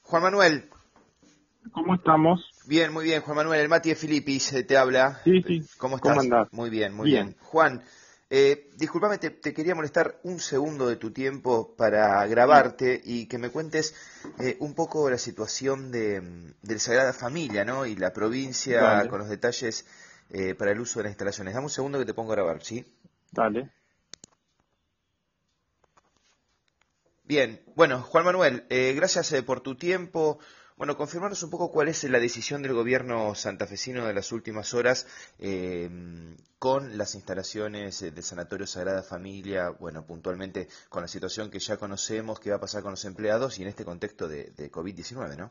Juan Manuel, ¿Cómo estamos? bien, muy bien, Juan Manuel, el Mati de Filipis te habla. Sí, sí. ¿Cómo ¿Cómo estás? andás? Muy bien, muy Bien. bien. Juan, discúlpame, te quería molestar un segundo de tu tiempo para Sí, grabarte y que me cuentes un poco la situación de Sagrada Familia, ¿no? Y la provincia dale, con los detalles para el uso de las instalaciones. Dame un segundo que te pongo a grabar, ¿sí? dale. Bien, bueno, Juan Manuel, gracias por tu tiempo. Bueno, confirmarnos un poco cuál es la decisión del gobierno santafesino de las últimas horas con las instalaciones del Sanatorio Sagrada Familia, bueno, puntualmente con la situación que ya conocemos, qué va a pasar con los empleados y en este contexto de COVID-19, ¿no?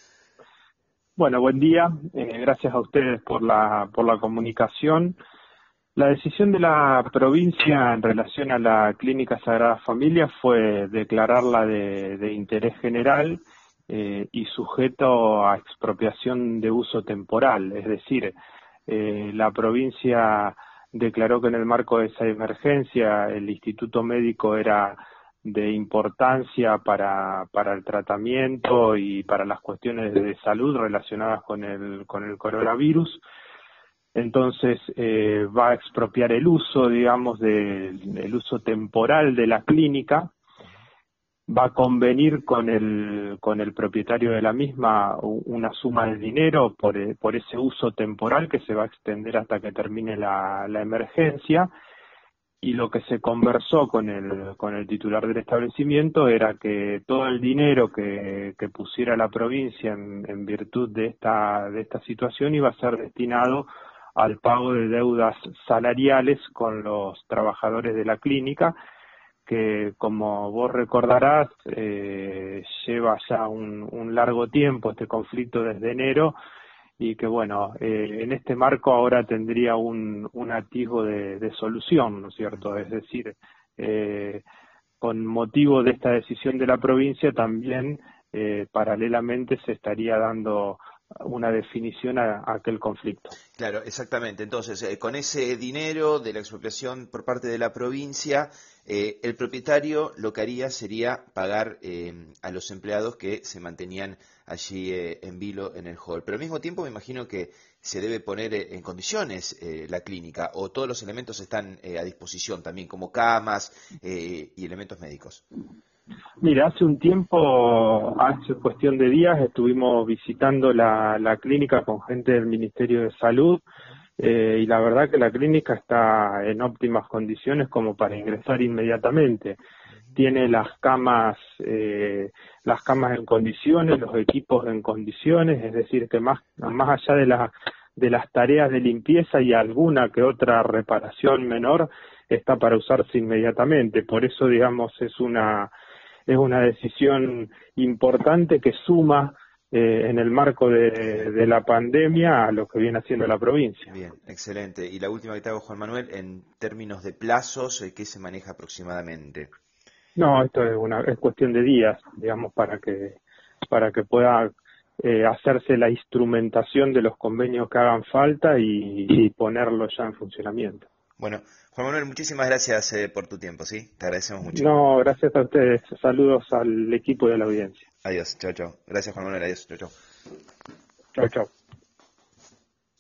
Bueno, buen día. Gracias a ustedes por la comunicación. La decisión de la provincia en relación a la Clínica Sagrada Familia fue declararla de interés general y sujeto a expropiación de uso temporal. Es decir, la provincia declaró que en el marco de esa emergencia el Instituto Médico era de importancia para el tratamiento y para las cuestiones de salud relacionadas con el coronavirus. Entonces va a expropiar el uso, digamos, el uso temporal de la clínica, va a convenir con el propietario de la misma una suma de dinero por ese uso temporal que se va a extender hasta que termine la emergencia. Y lo que se conversó con el titular del establecimiento era que todo el dinero que pusiera la provincia en virtud de esta situación iba a ser destinado al pago de deudas salariales con los trabajadores de la clínica, que como vos recordarás, lleva ya un largo tiempo este conflicto desde enero, y que bueno, en este marco ahora tendría un atisbo de solución, ¿no es cierto? Es decir, eh, con motivo de esta decisión de la provincia también paralelamente se estaría dando una definición a aquel conflicto. Claro, exactamente. Entonces, con ese dinero de la expropiación por parte de la provincia, el propietario lo que haría sería pagar a los empleados que se mantenían allí en vilo en el hall. Pero al mismo tiempo me imagino que se debe poner en condiciones la clínica o todos los elementos están a disposición también, como camas y elementos médicos. Mira, hace un tiempo, hace cuestión de días, estuvimos visitando la clínica con gente del Ministerio de Salud, y la verdad que la clínica está en óptimas condiciones como para ingresar inmediatamente. Tiene las camas en condiciones, los equipos en condiciones, es decir, que más allá de las tareas de limpieza y alguna que otra reparación menor, está para usarse inmediatamente. Por eso, digamos, es una decisión importante que suma en el marco de la pandemia a lo que viene haciendo la provincia. Bien, excelente. Y la última que te hago, Juan Manuel, en términos de plazos, ¿qué se maneja aproximadamente? No, esto es cuestión de días, digamos, para que pueda hacerse la instrumentación de los convenios que hagan falta y ponerlo ya en funcionamiento. Bueno, Juan Manuel, muchísimas gracias por tu tiempo, ¿sí? Te agradecemos mucho. No, gracias a ustedes. Saludos al equipo de la audiencia. Adiós, chao, chao. Gracias, Juan Manuel, adiós, chao, chao. Chau, chau.